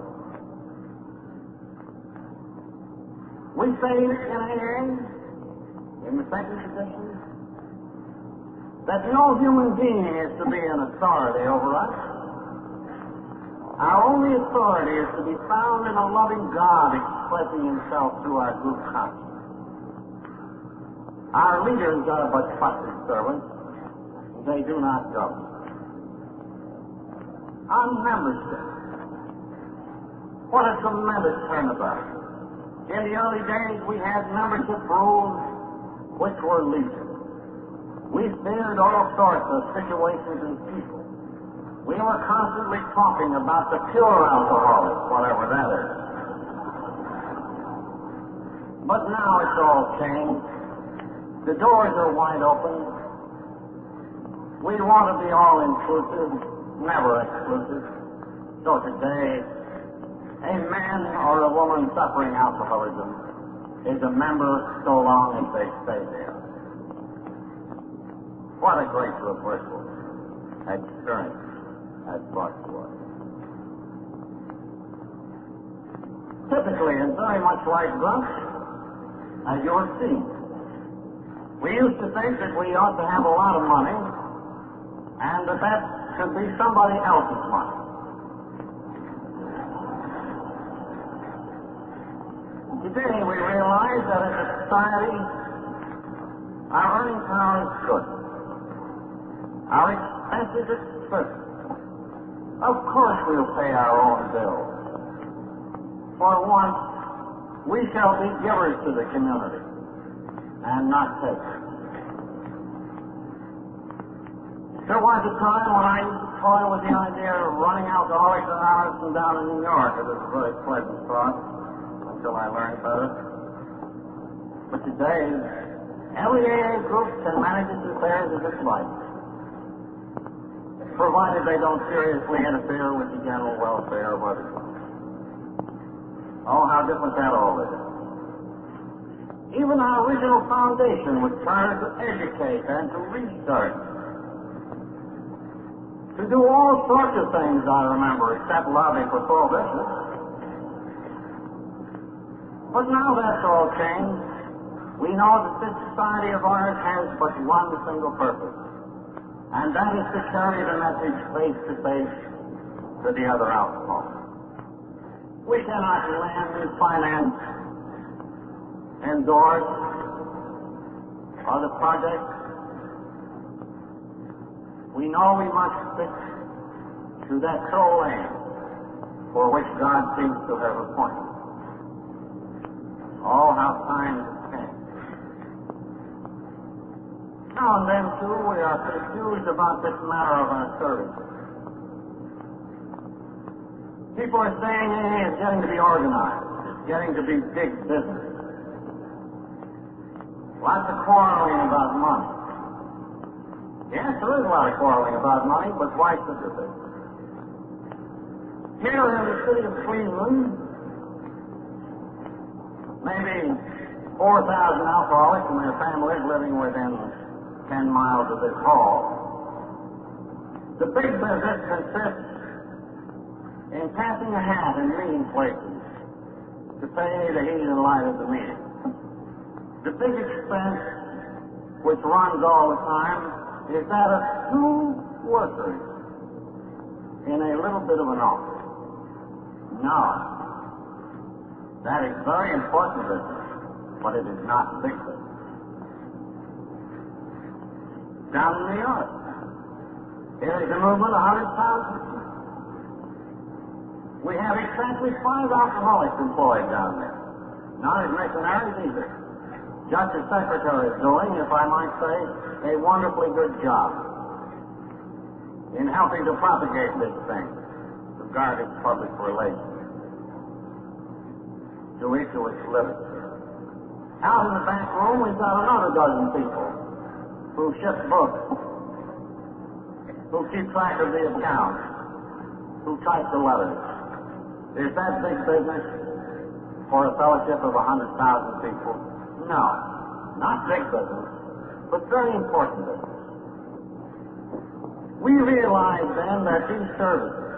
We say in AA, in the second tradition, that no human being is to be an authority over us. Our only authority is to be found in a loving God expressing himself through our group conscience. Our leaders are but trusted servants. They do not govern. Our membership. What a tremendous turnabout. In the early days, we had membership rules which were legion. We feared all sorts of situations and people. We were constantly talking about the pure alcoholics, whatever that is. But now it's all changed. The doors are wide open. We want to be all inclusive, never exclusive. So today, a man or a woman suffering alcoholism is a member so long as they stay there. What a great reversal experience has brought to us. Typically, and very much like drunk, as you have seen, we used to think that we ought to have a lot of money and that should be somebody else's money. Today we realize that as a society, our earning power is good. Our expenses are certain. Of course we'll pay our own bills. For once, we shall be givers to the community and not takers. There was a time when I used to toy with the idea of running Alcoholics Anonymous down in New York. It was a very pleasant thought until I learned better. But today, every AA group can manage its affairs as it likes, provided they don't seriously interfere with the general welfare of others. Oh, how different that all is. Even our original foundation was trying to educate and to research, to do all sorts of things, I remember, except lobby for prohibition. But now that's all changed. We know that this society of ours has but one single purpose, and that is to carry the message face to face to the other alcoholics. We cannot lend, finance, endorse other projects. We know we must stick to that sole aim for which God seems to have appointed. Oh, how times have changed. Now and then, too, we are confused about this matter of our services. People are saying, hey, it's getting to be organized. It's getting to be big business. Lots of quarreling about money. Yes, there is a lot of quarreling about money, but why should there be? Here in the city of Cleveland, maybe 4,000 alcoholics and their families living within 10 miles of this hall. The big business consists in passing a hat in meeting places to pay the heat and light of the meeting. The big expense, which runs all the time, is that of 2 workers in a little bit of an office. Now, that is very important business, but it is not big business. Down in New York, there is a movement of 100,000. We have exactly 5 alcoholics employed down there. Not as missionaries either. Just as secretary is doing, if I might say, a wonderfully good job in helping to propagate this thing, regarding public relations, to issue its literature. Out in the back room, we've got another dozen people who ship books, who keep track of the accounts, who type the letters. Is that big business for a fellowship of 100,000 people? No, not big business, but very important business. We realize then that these services,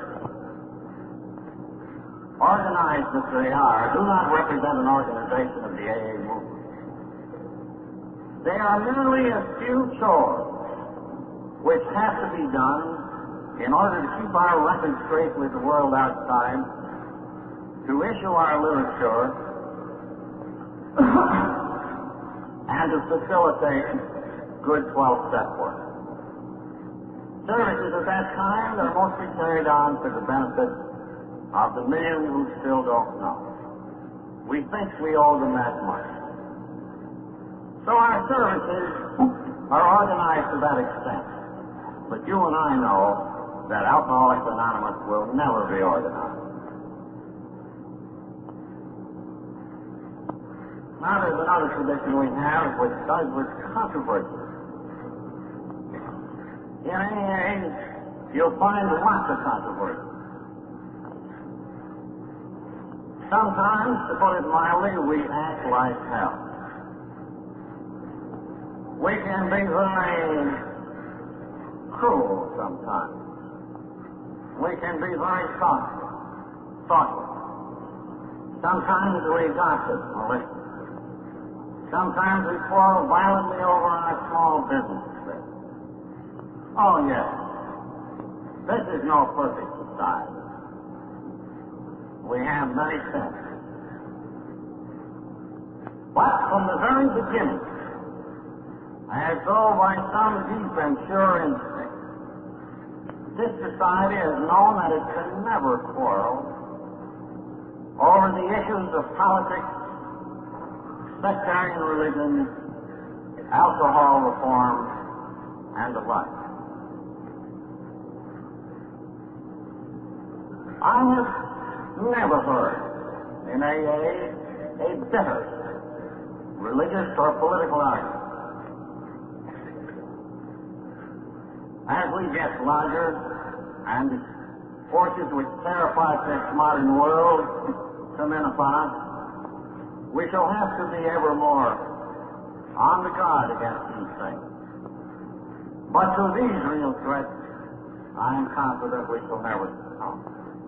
organized as they are, do not represent an organization of the AA movement. They are merely a few chores which have to be done in order to keep our record straight with the world outside, to issue our literature, and to facilitate good 12-step work. Services at that time are mostly carried on for the benefit of the million who still don't know. We think we owe them that much. So our services are organized to that extent. But you and I know that Alcoholics Anonymous will never be organized. Now there's another tradition we have which does with controversy. In AA, you'll find lots of controversy. Sometimes, to put it mildly, we act like hell. We can be very cruel sometimes. We can be very thoughtless. Sometimes we gossip maliciously. Sometimes we quarrel violently over our small business affairs. Oh, yes. This is no perfect society. We have many sins. But from the very beginning, as though by some deep and sure instinct, This society has known that it can never quarrel over the issues of politics, sectarian religion, alcohol reform, and the like. I have never heard in AA a bitter religious or political argument. As we get larger and the forces which terrify this modern world come in upon us, we shall have to be ever more on the guard against these things. But to these real threats, I am confident we shall never succumb.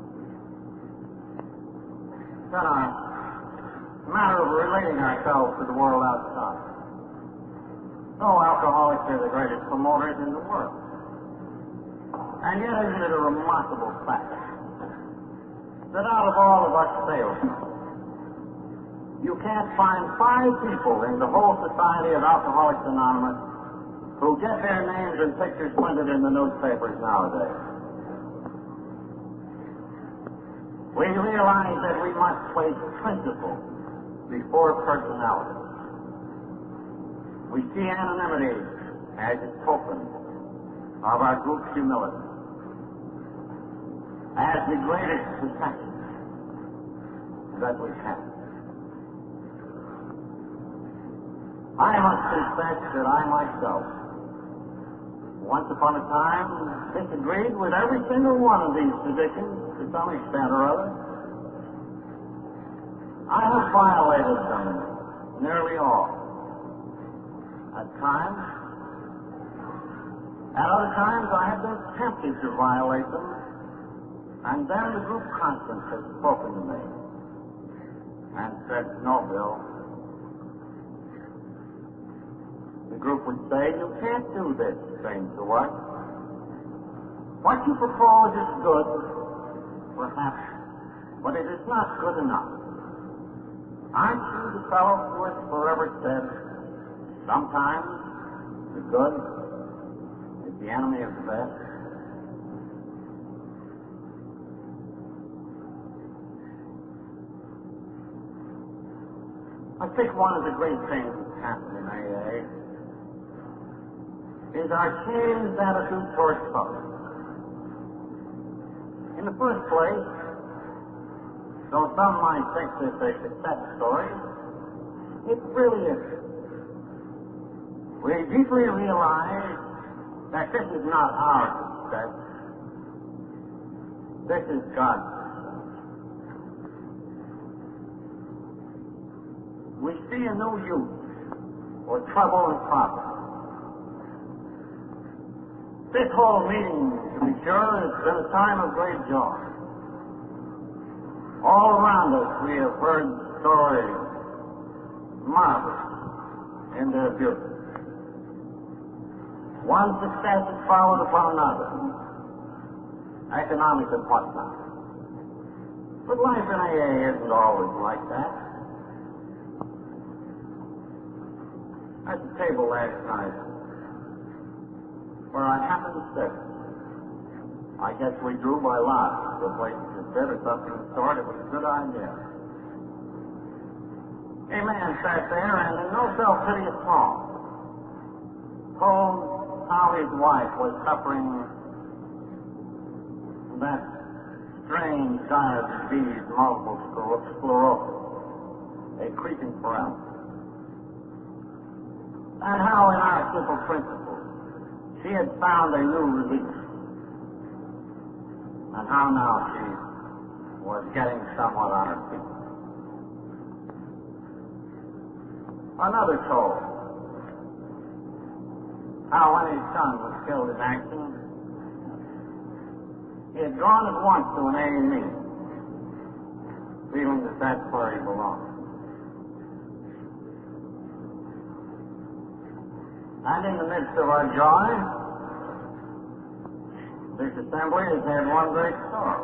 Then our matter of relating ourselves to the world outside. No, alcoholics are the greatest promoters in the world. And yet, isn't it a remarkable fact that out of all of us salesmen, you can't find 5 people in the whole society of Alcoholics Anonymous who get their names and pictures printed in the newspapers nowadays. We realize that we must place principle before personality. We see anonymity as a token of our group's humility, as the greatest possession that we have. I must confess that I myself, once upon a time, disagreed with every single one of these positions to some extent or other. I have violated them, nearly all. At times, at other times I have been tempted to violate them, and then the group conscience has spoken to me and said, "No, Bill." The group would say, "You can't do this thing to us. What you propose is good, perhaps, but it is not good enough. Aren't you the fellow who has forever said, sometimes the good is the enemy of the best?" I think one of the great things that's happened in AA is our changed attitude towards others. In the first place, though some might think this a success story, it really isn't. We deeply realize that this is not our success. This is God's success. We see a new use for trouble and problem. This whole meeting, to be sure, has been a time of great joy. All around us we have heard stories, marvelous in their beauty. One success is followed upon another, economic and whatnot. But life in AA isn't always like that. At the table last night, where I happened to sit, I guess we drew by lot the place to sit or something of the sort. It was a good idea. A man sat there and in no self-pity at all told how his wife was suffering from that strange dire disease, multiple sclerosis, a creeping paralysis. And how in our simple principles she had found a new relief. And how now she was getting somewhat on her feet. Another told how when his son was killed in action, he had gone at once to an A&E, feeling that that's where he belonged. And in the midst of our joy, this assembly has had one great sorrow.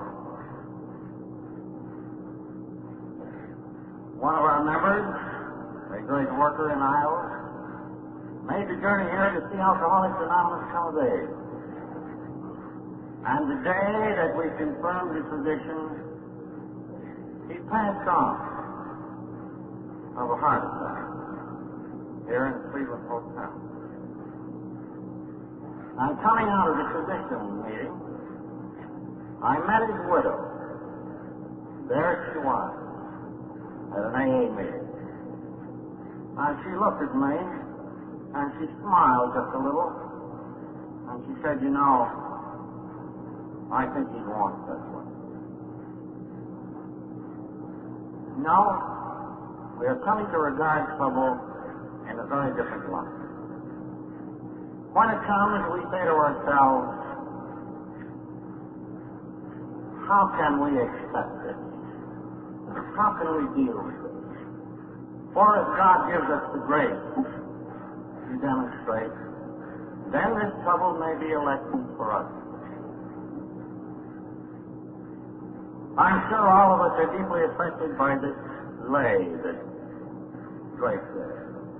One of our members, a great worker in Iowa, made the journey here to see Alcoholics Anonymous come of age. And the day that we confirmed his position, he passed on of a heart attack here in the Cleveland Hotel. And coming out of the physician meeting, I met his widow. There she was, at an AA meeting. And she looked at me, and she smiled just a little, and she said, "You know, I think he'd want this one." No, we are coming to regard trouble in a very different light. When it comes, we say to ourselves, how can we accept this? How can we deal with it? For if God gives us the grace to demonstrate, then this trouble may be a lesson for us. I'm sure all of us are deeply affected by this lay that drapes there.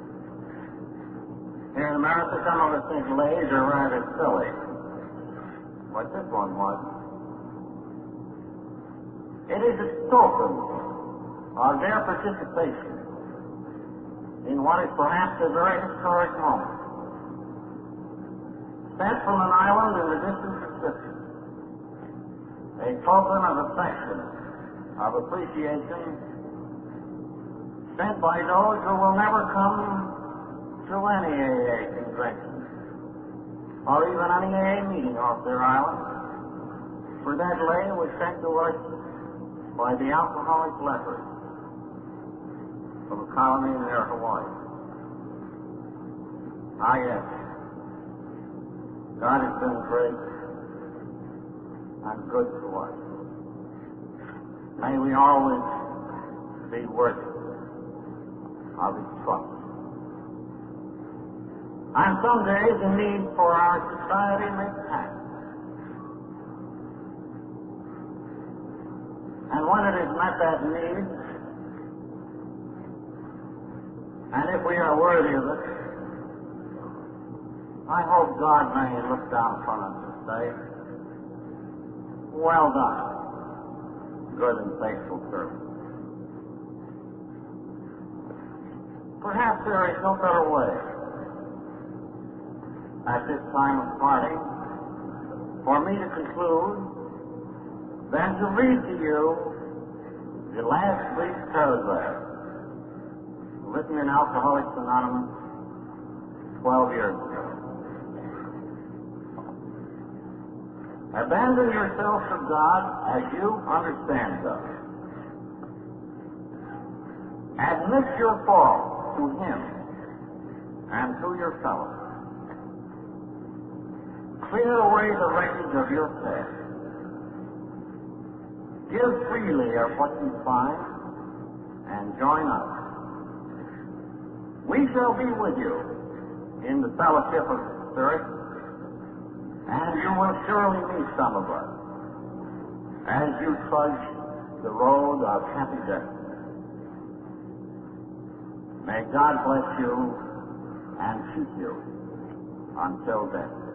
Here in America, some of us think lays are rather silly. But this one wasn't. It is a token of their participation in what is perhaps a very historic moment. Sent from an island in the distant Pacific, a token of affection, of appreciation, sent by those who will never come to any AA convention or even any AA meeting off their island, for that lay was sent to us by the alcoholic lepers from a colony near Hawaii. Ah, yes. God has been great and good to us. May we always be worthy of his trust. And some days the need for our society may pass. And when it has met that need, and if we are worthy of it, I hope God may look down upon us and say, "Well done, good and faithful servant." Perhaps there is no better way at this time of parting for me to conclude than to read to you the last brief paragraph written in Alcoholics Anonymous 12 years ago. Abandon yourself to God as you understand God. Admit your fault to Him and to your fellows. Clear away the wreckage of your past. Give freely of what you find and join us. We shall be with you in the fellowship of the Spirit, and you will surely meet some of us as you trudge the road of happy destiny. May God bless you and keep you until then.